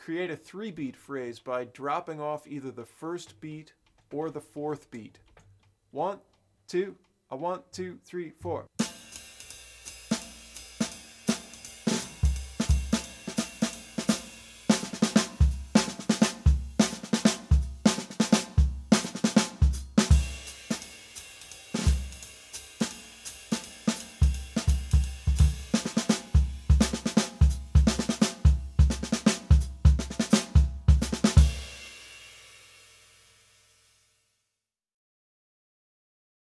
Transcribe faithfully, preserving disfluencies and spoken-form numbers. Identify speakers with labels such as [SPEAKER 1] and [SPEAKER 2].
[SPEAKER 1] create a three-beat phrase by dropping off either the first beat or the fourth beat. One, two, a one, two, three, four.